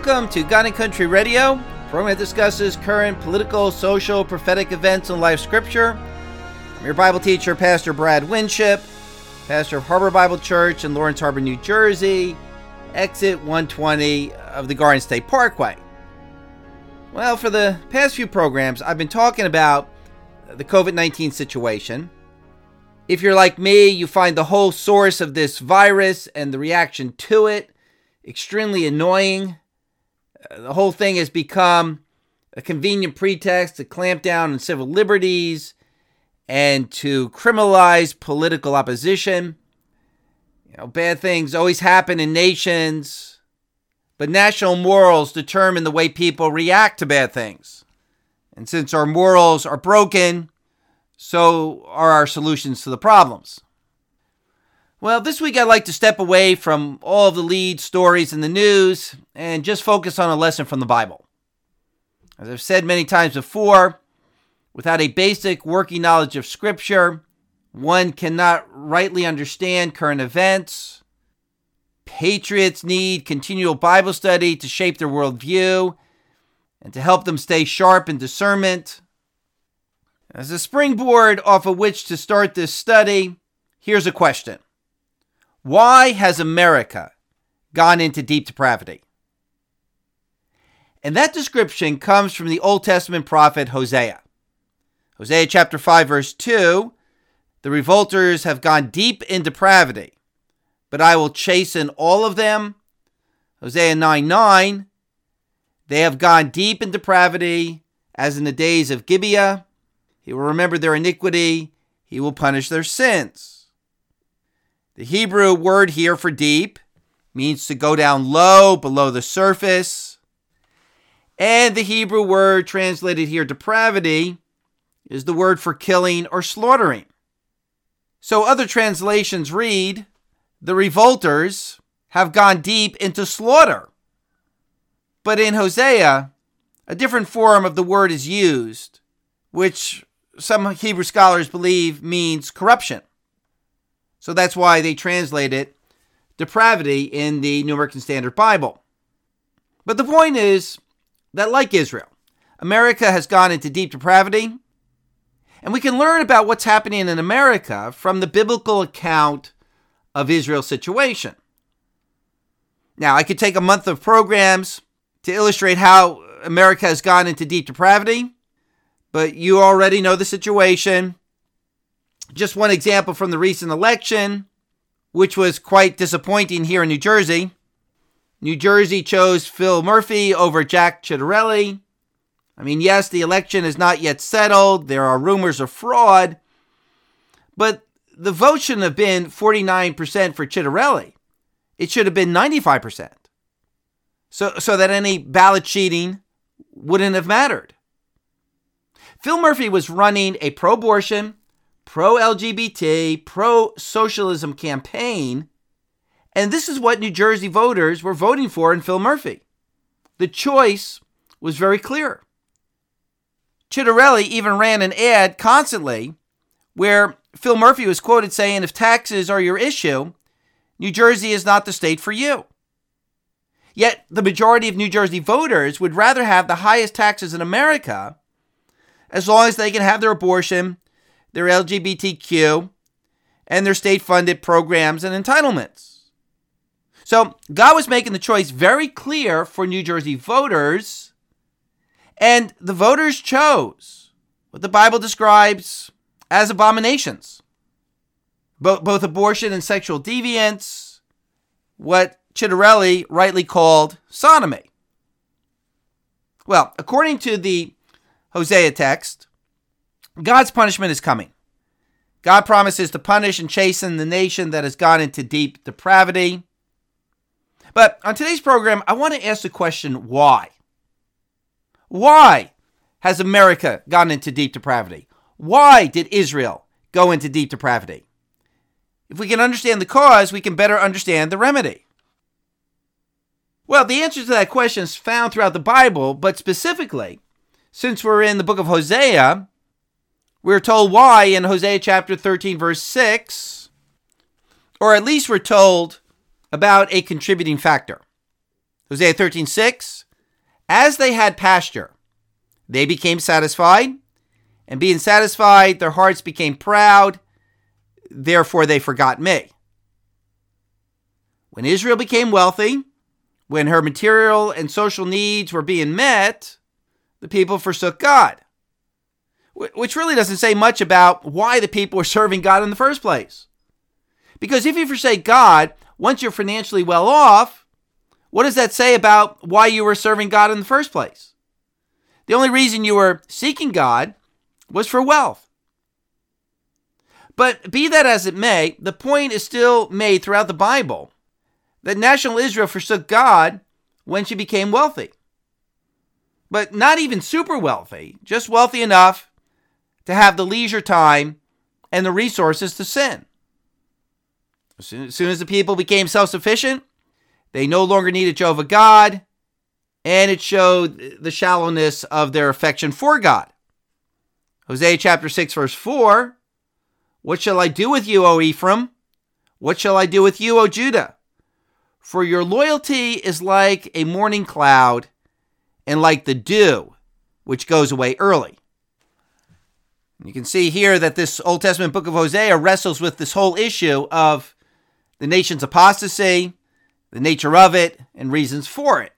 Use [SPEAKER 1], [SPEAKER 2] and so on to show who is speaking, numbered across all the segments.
[SPEAKER 1] Welcome to God and Country Radio, a program that discusses current political, social, prophetic events in life scripture. I'm your Bible teacher, Pastor Brad Winship, pastor of Harbor Bible Church in Lawrence Harbor, New Jersey, exit 120 of the Garden State Parkway. Well, for the past few programs, I've been talking about the COVID-19 situation. If you're like me, you find the whole source of this virus and the reaction to it extremely annoying. The whole thing has become a convenient pretext to clamp down on civil liberties and to criminalize political opposition. Bad things always happen in nations, but national morals determine the way people react to bad things. And since our morals are broken, so are our solutions to the problems. Well, this week I'd like to step away from all of the lead stories in the news and just focus on a lesson from the Bible. As I've said many times before, without a basic working knowledge of Scripture, one cannot rightly understand current events. Patriots need continual Bible study to shape their worldview and to help them stay sharp in discernment. As a springboard off of which to start this study, here's a question. Why has America gone into deep depravity? And that description comes from the Old Testament prophet Hosea. Hosea chapter 5 verse 2, the revolters have gone deep in depravity, but I will chasten all of them. Hosea 9:9, they have gone deep in depravity as in the days of Gibeah. He will remember their iniquity. He will punish their sins. The Hebrew word here for deep means to go down low, below the surface. And the Hebrew word translated here, depravity, is the word for killing or slaughtering. So other translations read, the revolters have gone deep into slaughter. But in Hosea, a different form of the word is used, which some Hebrew scholars believe means corruption. So that's why they translate it depravity in the New American Standard Bible. But the point is that, like Israel, America has gone into deep depravity, and we can learn about what's happening in America from the biblical account of Israel's situation. Now, I could take a month of programs to illustrate how America has gone into deep depravity, but you already know the situation. Just one example from the recent election, which was quite disappointing here in New Jersey. New Jersey chose Phil Murphy over Jack Ciattarelli. I mean, yes, the election is not yet settled. There are rumors of fraud. But the vote shouldn't have been 49% for Ciattarelli. It should have been 95%. So that any ballot cheating wouldn't have mattered. Phil Murphy was running a pro-abortion, pro-LGBT, pro-socialism campaign, and this is what New Jersey voters were voting for in Phil Murphy. The choice was very clear. Ciattarelli even ran an ad constantly where Phil Murphy was quoted saying, if taxes are your issue, New Jersey is not the state for you. Yet the majority of New Jersey voters would rather have the highest taxes in America as long as they can have their abortion, their LGBTQ, and their state-funded programs and entitlements. So God was making the choice very clear for New Jersey voters, and the voters chose what the Bible describes as abominations. Both abortion and sexual deviance, what Ciattarelli rightly called sodomy. Well, according to the Hosea text, God's punishment is coming. God promises to punish and chasten the nation that has gone into deep depravity. But on today's program, I want to ask the question, why? Why has America gone into deep depravity? Why did Israel go into deep depravity? If we can understand the cause, we can better understand the remedy. Well, the answer to that question is found throughout the Bible, but specifically, since we're in the book of Hosea, we're told why in Hosea chapter 13, verse 6, or at least we're told about a contributing factor. Hosea 13:6, as they had pasture, they became satisfied, and being satisfied, their hearts became proud, therefore they forgot me. When Israel became wealthy, when her material and social needs were being met, the people forsook God, which really doesn't say much about why the people were serving God in the first place. Because if you forsake God, once you're financially well off, what does that say about why you were serving God in the first place? The only reason you were seeking God was for wealth. But be that as it may, the point is still made throughout the Bible that national Israel forsook God when she became wealthy. But not even super wealthy, just wealthy enough to have the leisure time and the resources to sin. As soon as the people became self-sufficient, they no longer needed Jehovah God, and it showed the shallowness of their affection for God. Hosea chapter 6, verse 4, what shall I do with you, O Ephraim? What shall I do with you, O Judah? For your loyalty is like a morning cloud and like the dew, which goes away early. You can see here that this Old Testament book of Hosea wrestles with this whole issue of the nation's apostasy, the nature of it, and reasons for it.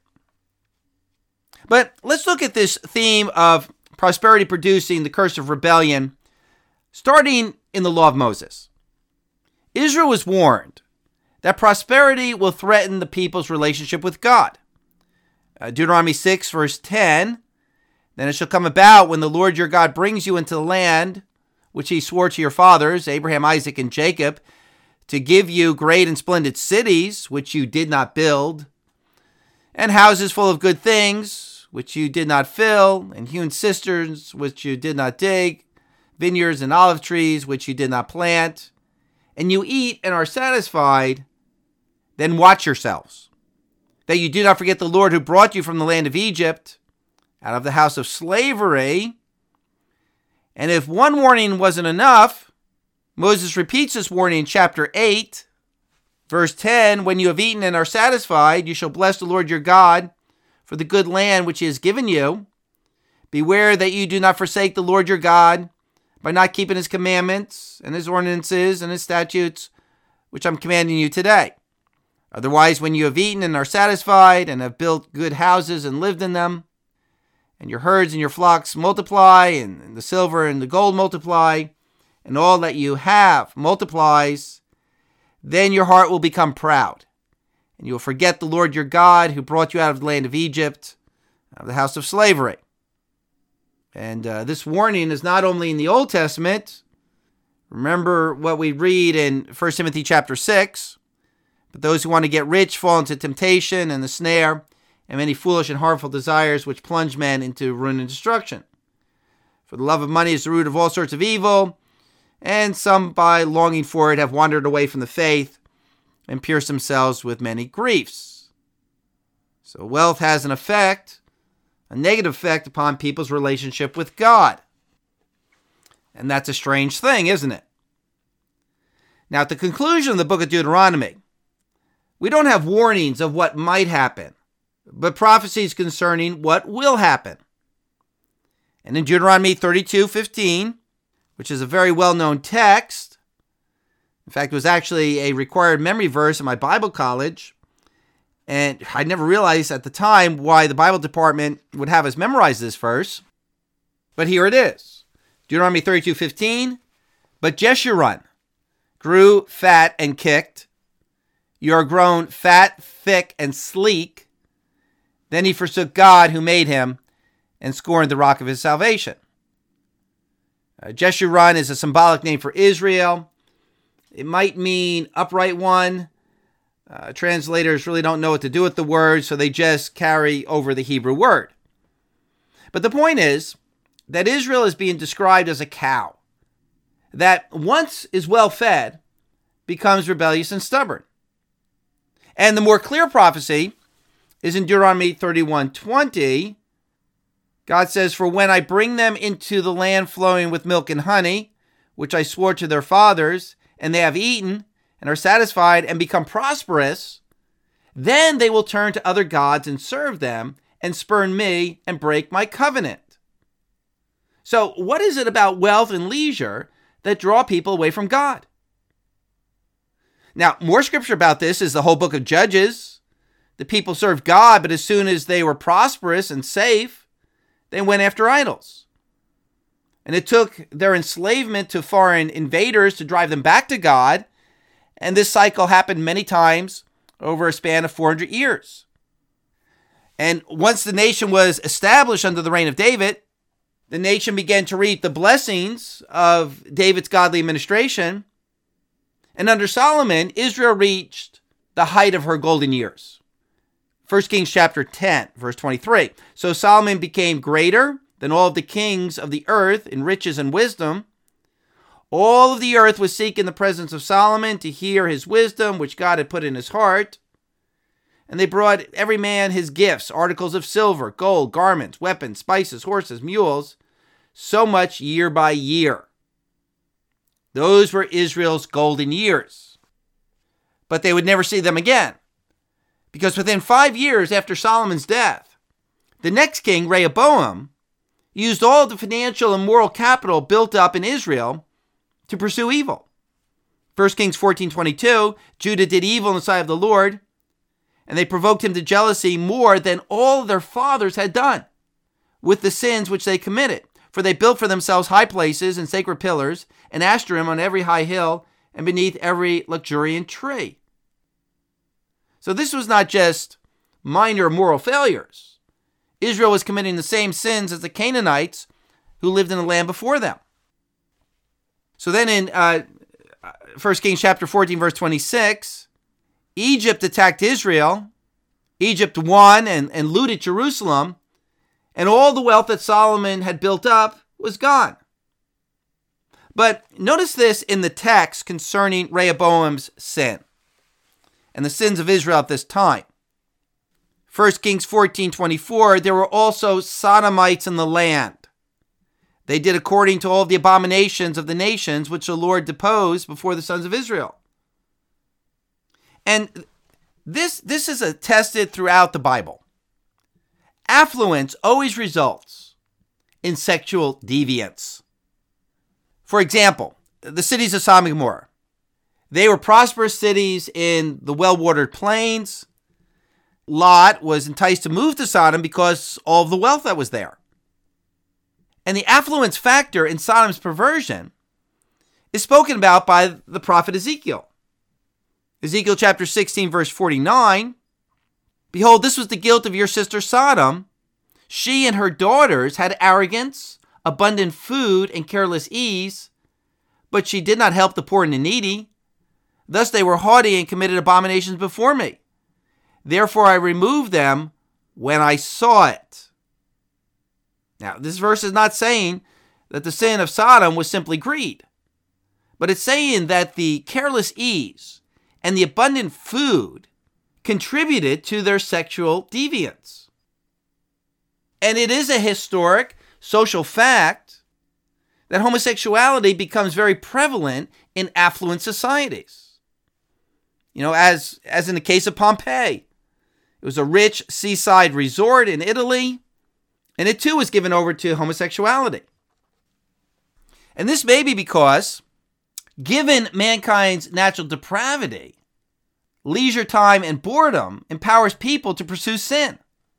[SPEAKER 1] But let's look at this theme of prosperity producing the curse of rebellion, starting in the law of Moses. Israel was warned that prosperity will threaten the people's relationship with God. Deuteronomy 6, verse 10, then it shall come about when the Lord your God brings you into the land which he swore to your fathers, Abraham, Isaac, and Jacob, to give you great and splendid cities, which you did not build, and houses full of good things, which you did not fill, and hewn cisterns, which you did not dig, vineyards and olive trees, which you did not plant, and you eat and are satisfied, then watch yourselves, that you do not forget the Lord who brought you from the land of Egypt, out of the house of slavery. And if one warning wasn't enough, Moses repeats this warning in chapter 8, verse 10, when you have eaten and are satisfied, you shall bless the Lord your God for the good land which he has given you. Beware that you do not forsake the Lord your God by not keeping his commandments and his ordinances and his statutes, which I'm commanding you today. Otherwise, when you have eaten and are satisfied and have built good houses and lived in them, and your herds and your flocks multiply, and the silver and the gold multiply, and all that you have multiplies, then your heart will become proud, and you will forget the Lord your God who brought you out of the land of Egypt, out of the house of slavery. And this warning is not only in the Old Testament. Remember what we read in 1 Timothy chapter 6. But those who want to get rich fall into temptation and the snare and many foolish and harmful desires which plunge men into ruin and destruction. For the love of money is the root of all sorts of evil, and some by longing for it have wandered away from the faith and pierced themselves with many griefs. So wealth has an effect, a negative effect upon people's relationship with God. And that's a strange thing, isn't it? Now, at the conclusion of the book of Deuteronomy, we don't have warnings of what might happen, but prophecies concerning what will happen. And in Deuteronomy 32:15, which is a very well-known text, in fact, it was actually a required memory verse in my Bible college, and I never realized at the time why the Bible department would have us memorize this verse, but here it is. Deuteronomy 32:15, but Jeshurun grew fat and kicked. You are grown fat, thick, and sleek. Then he forsook God who made him and scorned the rock of his salvation. Jeshurun is a symbolic name for Israel. It might mean upright one. Translators really don't know what to do with the word, so they just carry over the Hebrew word. But the point is that Israel is being described as a cow that once is well fed becomes rebellious and stubborn. And the more clear prophecy is in Deuteronomy 31:20. God says, for when I bring them into the land flowing with milk and honey, which I swore to their fathers, and they have eaten and are satisfied and become prosperous, Then they will turn to other gods and serve them and spurn me and break my covenant. So what is it about wealth and leisure that draw people away from God? Now, more scripture about this is the whole book of Judges. The people served God, but as soon as they were prosperous and safe, they went after idols. And it took their enslavement to foreign invaders to drive them back to God. And this cycle happened many times over a span of 400 years. And once the nation was established under the reign of David, the nation began to reap the blessings of David's godly administration. And under Solomon, Israel reached the height of her golden years. 1 Kings chapter 10, verse 23. So Solomon became greater than all of the kings of the earth in riches and wisdom. All of the earth was seeking the presence of Solomon to hear his wisdom, which God had put in his heart. And they brought every man his gifts, articles of silver, gold, garments, weapons, spices, horses, mules, so much year by year. Those were Israel's golden years. But they would never see them again, because within 5 years after Solomon's death, the next king, Rehoboam, used all the financial and moral capital built up in Israel to pursue evil. 1 Kings 14:22, Judah did evil in the sight of the Lord, and they provoked him to jealousy more than all their fathers had done with the sins which they committed. For they built for themselves high places and sacred pillars, and Ashtarim on every high hill, and beneath every luxuriant tree. So this was not just minor moral failures. Israel was committing the same sins as the Canaanites who lived in the land before them. So then in 1 Kings chapter 14, verse 26, Egypt attacked Israel. Egypt won and looted Jerusalem, and all the wealth that Solomon had built up was gone. But notice this in the text concerning Rehoboam's sin and the sins of Israel at this time. 1 Kings 14:24, there were also Sodomites in the land. They did according to all the abominations of the nations which the Lord deposed before the sons of Israel. And this is attested throughout the Bible. Affluence always results in sexual deviance. For example, the cities of Sodom and Gomorrah. They were prosperous cities in the well-watered plains. Lot was enticed to move to Sodom because all of the wealth that was there. And the affluence factor in Sodom's perversion is spoken about by the prophet Ezekiel. Ezekiel chapter 16, verse 49, behold, this was the guilt of your sister Sodom. She and her daughters had arrogance, abundant food, and careless ease, but she did not help the poor and the needy. Thus they were haughty and committed abominations before me. Therefore I removed them when I saw it. Now, this verse is not saying that the sin of Sodom was simply greed, but it's saying that the careless ease and the abundant food contributed to their sexual deviance. And it is a historic social fact that homosexuality becomes very prevalent in affluent societies. You know, as in the case of Pompeii, it was a rich seaside resort in Italy, and it too was given over to homosexuality. And this may be because, given mankind's natural depravity, leisure time and boredom empowers people to pursue sin.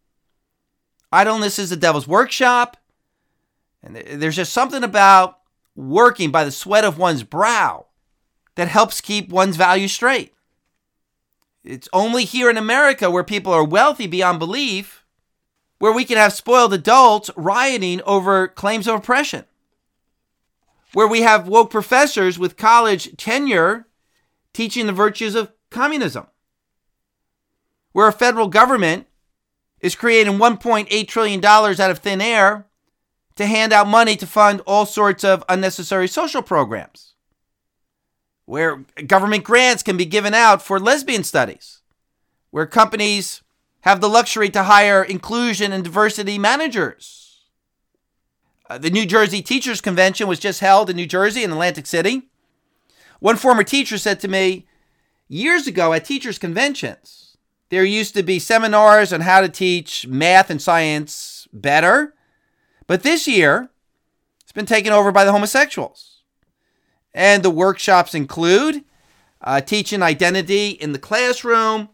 [SPEAKER 1] Idleness is the devil's workshop, and there's just something about working by the sweat of one's brow that helps keep one's values straight. It's only here in America, where people are wealthy beyond belief, where we can have spoiled adults rioting over claims of oppression, where we have woke professors with college tenure teaching the virtues of communism, where a federal government is creating $1.8 trillion out of thin air to hand out money to fund all sorts of unnecessary social programs, where government grants can be given out for lesbian studies, where companies have the luxury to hire inclusion and diversity managers. The New Jersey Teachers Convention was just held in New Jersey, in Atlantic City. One former teacher said to me, years ago at teachers' conventions, There used to be seminars on how to teach math and science better. But this year, it's been taken over by the homosexuals. And the workshops include teaching identity in the classroom,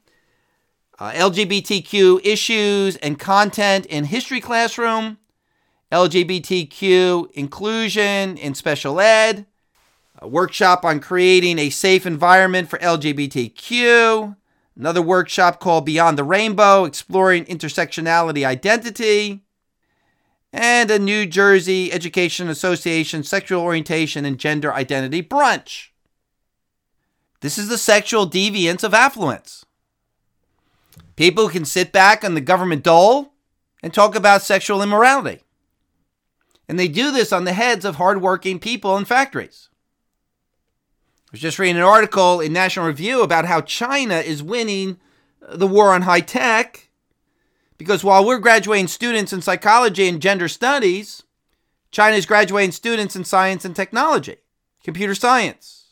[SPEAKER 1] LGBTQ issues and content in history classroom, LGBTQ inclusion in special ed, a workshop on creating a safe environment for LGBTQ, another workshop called Beyond the Rainbow, exploring intersectionality identity, and a New Jersey Education Association sexual orientation and gender identity brunch. This is the sexual deviance of affluence. People can sit back on the government dole and talk about sexual immorality. And they do this on the heads of hardworking people in factories. I was just reading an article in National Review about how China is winning the war on high tech, because while we're graduating students in psychology and gender studies, China is graduating students in science and technology, computer science.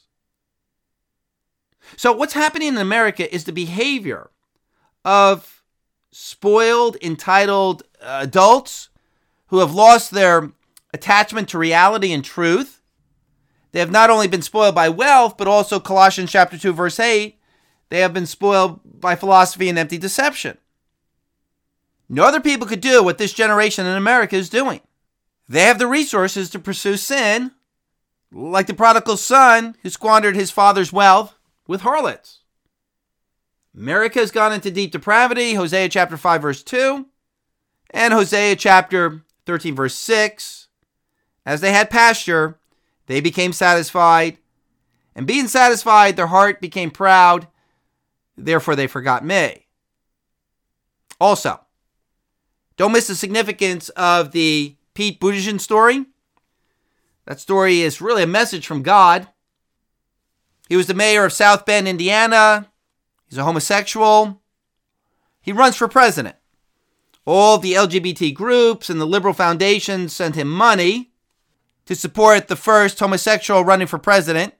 [SPEAKER 1] So what's happening in America is the behavior of spoiled, entitled adults who have lost their attachment to reality and truth. They have not only been spoiled by wealth, but also Colossians chapter 2, verse 8, they have been spoiled by philosophy and empty deception. No other people could do what this generation in America is doing. They have the resources to pursue sin, like the prodigal son who squandered his father's wealth with harlots. America has gone into deep depravity, Hosea chapter 5, verse 2, and Hosea chapter 13, verse 6. As they had pasture, they became satisfied, and being satisfied, their heart became proud, therefore they forgot me. Also, don't miss the significance of the Pete Buttigieg story. That story is really a message from God. He was the mayor of South Bend, Indiana. He's a homosexual. He runs for president. All the LGBT groups and the liberal foundations sent him money to support the first homosexual running for president.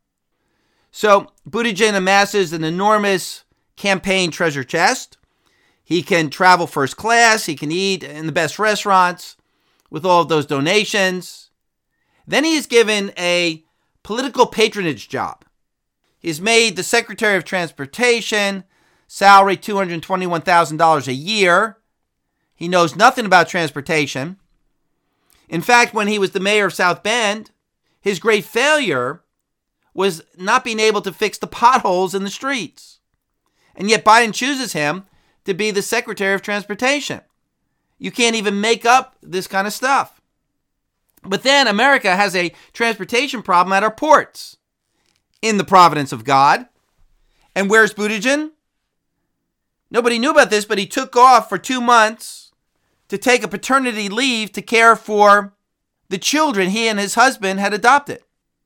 [SPEAKER 1] So Buttigieg amasses an enormous campaign treasure chest. He can travel first class. He can eat in the best restaurants with all of those donations. Then he is given a political patronage job. He's made the Secretary of Transportation, salary $221,000 a year. He knows nothing about transportation. In fact, when he was the mayor of South Bend, his great failure was not being able to fix the potholes in the streets. And yet Biden chooses him to be the Secretary of Transportation. You can't even make up this kind of stuff. But then America has a transportation problem at our ports in the providence of God. And where's Buttigieg? Nobody knew about this, but he took off for 2 months to take a paternity leave to care for the children he and his husband had adopted.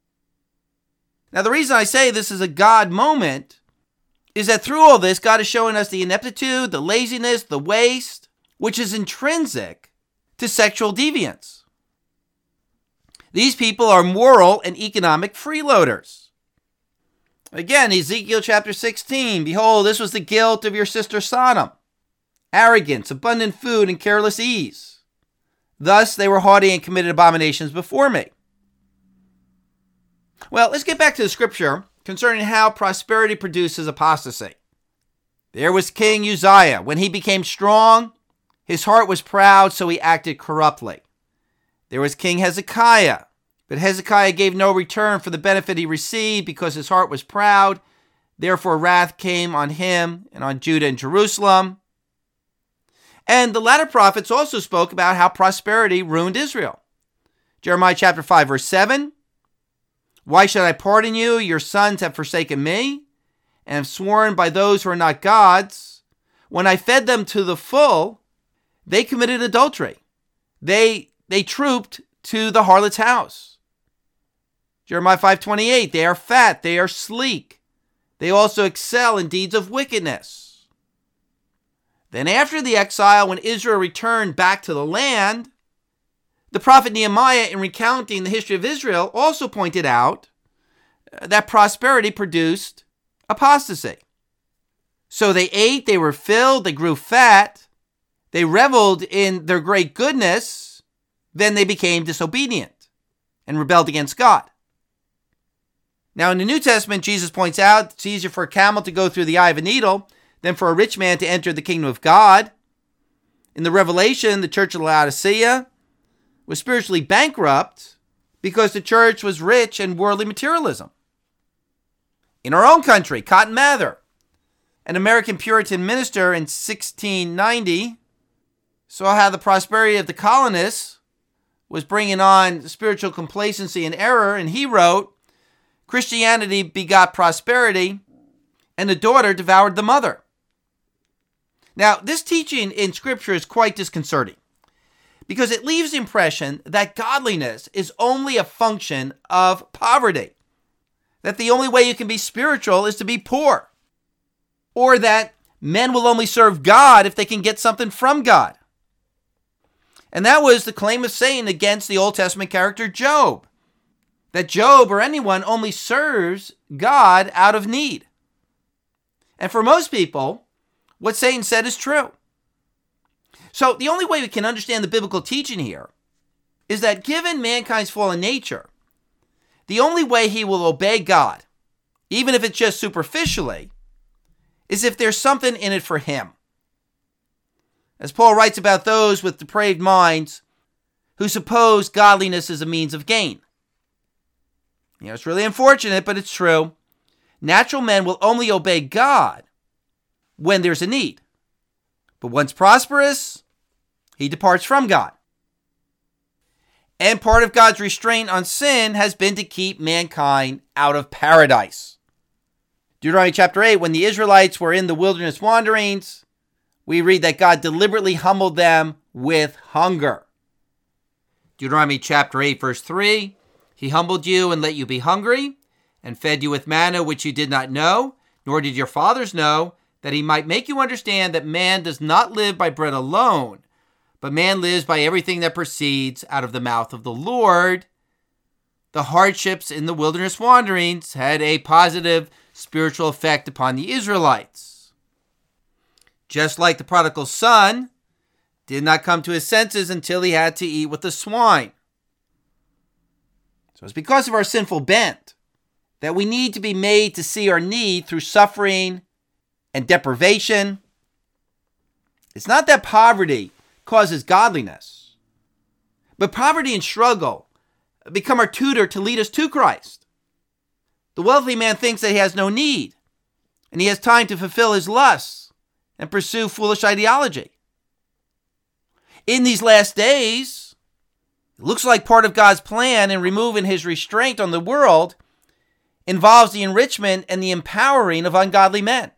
[SPEAKER 1] Now, the reason I say this is a God moment is that through all this, God is showing us the ineptitude, the laziness, the waste, which is intrinsic to sexual deviance. These people are moral and economic freeloaders. Again, Ezekiel chapter 16, behold, this was the guilt of your sister Sodom. Arrogance, abundant food, and careless ease. Thus they were haughty and committed abominations before me. Well, let's get back to the scripture concerning how prosperity produces apostasy. There was King Uzziah. When he became strong, his heart was proud, so he acted corruptly. There was King Hezekiah. But Hezekiah gave no return for the benefit he received because his heart was proud. Therefore wrath came on him and on Judah and Jerusalem. And the latter prophets also spoke about how prosperity ruined Israel. Jeremiah chapter 5, verse 7. Why should I pardon you? Your sons have forsaken me and have sworn by those who are not gods. When I fed them to the full, they committed adultery. They trooped to the harlot's house. Jeremiah 5:28, they are fat, they are sleek. They also excel in deeds of wickedness. Then after the exile, when Israel returned back to the land, the prophet Nehemiah, in recounting the history of Israel, also pointed out that prosperity produced apostasy. So they ate, they were filled, they grew fat, they reveled in their great goodness, then they became disobedient and rebelled against God. Now in the New Testament, Jesus points out it's easier for a camel to go through the eye of a needle than for a rich man to enter the kingdom of God. In the Revelation, the church of Laodicea was spiritually bankrupt because the church was rich in worldly materialism. In our own country, Cotton Mather, an American Puritan minister in 1690, saw how the prosperity of the colonists was bringing on spiritual complacency and error, and he wrote, "Christianity begot prosperity, and the daughter devoured the mother." Now, this teaching in Scripture is quite disconcerting because it leaves the impression that godliness is only a function of poverty, that the only way you can be spiritual is to be poor, or that men will only serve God if they can get something from God. And that was the claim of Satan against the Old Testament character Job, that Job or anyone only serves God out of need. And for most people, what Satan said is true. So the only way we can understand the biblical teaching here is that given mankind's fallen nature, the only way he will obey God, even if it's just superficially, is if there's something in it for him. As Paul writes about those with depraved minds who suppose godliness is a means of gain. It's really unfortunate, but it's true. Natural men will only obey God when there's a need. But once prosperous, he departs from God. And part of God's restraint on sin has been to keep mankind out of paradise. Deuteronomy chapter 8, when the Israelites were in the wilderness wanderings, we read that God deliberately humbled them with hunger. Deuteronomy chapter 8, verse 3, "He humbled you and let you be hungry, and fed you with manna which you did not know, nor did your fathers know, that he might make you understand that man does not live by bread alone, but man lives by everything that proceeds out of the mouth of the Lord." The hardships in the wilderness wanderings had a positive spiritual effect upon the Israelites. Just like the prodigal son did not come to his senses until he had to eat with the swine. So it's because of our sinful bent that we need to be made to see our need through suffering and deprivation. It's not that poverty causes godliness, but poverty and struggle become our tutor to lead us to Christ. The wealthy man thinks that he has no need, and he has time to fulfill his lusts and pursue foolish ideology. In these last days, it looks like part of God's plan in removing his restraint on the world involves the enrichment and the empowering of ungodly men,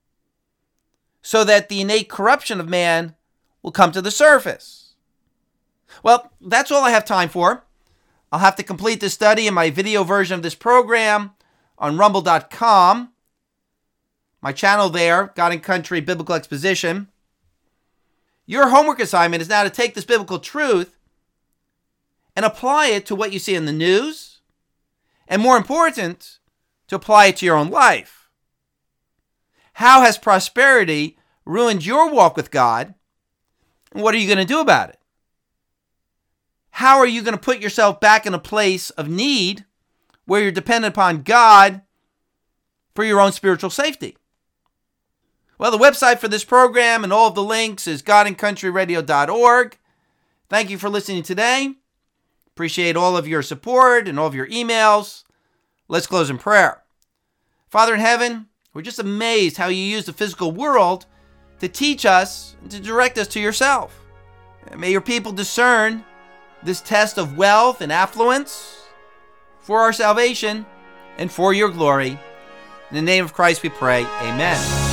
[SPEAKER 1] so that the innate corruption of man will come to the surface. Well, that's all I have time for. I'll have to complete this study in my video version of this program on rumble.com. My channel there, God and Country Biblical Exposition. Your homework assignment is now to take this biblical truth and apply it to what you see in the news, and more important, to apply it to your own life. How has prosperity ruined your walk with God, and what are you going to do about it? How are you going to put yourself back in a place of need where you're dependent upon God for your own spiritual safety? Well, the website for this program and all of the links is godandcountryradio.org. Thank you for listening today. Appreciate all of your support and all of your emails. Let's close in prayer. Father in heaven, we're just amazed how you use the physical world to teach us and to direct us to yourself. And may your people discern this test of wealth and affluence for our salvation and for your glory. In the name of Christ we pray, amen.